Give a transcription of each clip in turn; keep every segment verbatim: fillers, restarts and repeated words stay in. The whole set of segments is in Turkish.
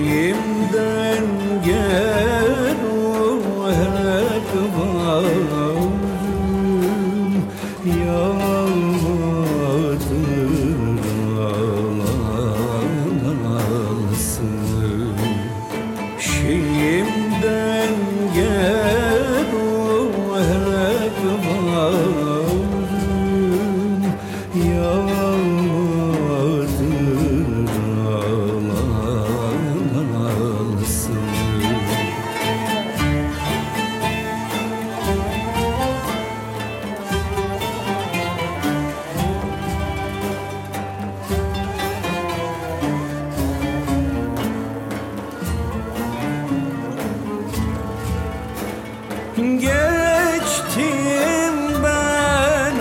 Şeyimden gel o hep varım, yalvardır ağlasın. Şeyimden gel o hep varım, yalvardır ağlasın. Geçtim ben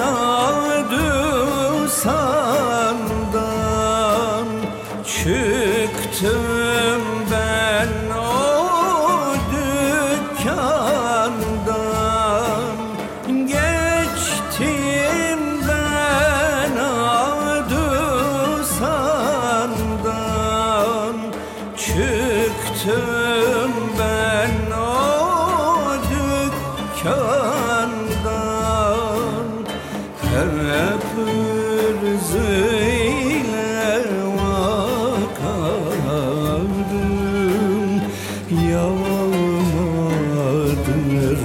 Adısan'dan, çıktım ben o dükkandan. Geçtim ben Adısan'dan, çıktım ben o dükkandan. Hep ırzıyla vakarım, yalvardır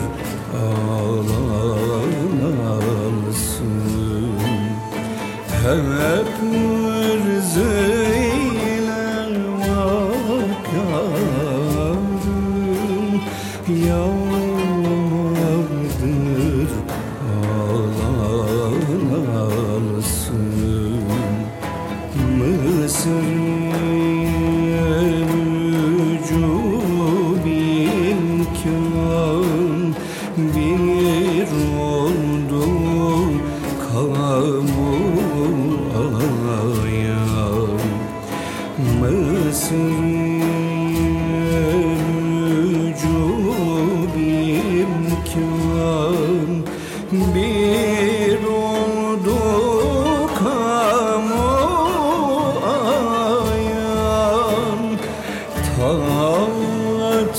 ağlansın. Hep ırzıyla vakarım, yalvardır ağlansın. Mısır'ın ucu imkan bir oldu kamu ayağım. Mısır'ın ucu imkan bir oldu kamu ayağım. Taat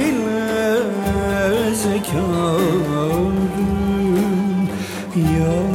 ile zekarım, ya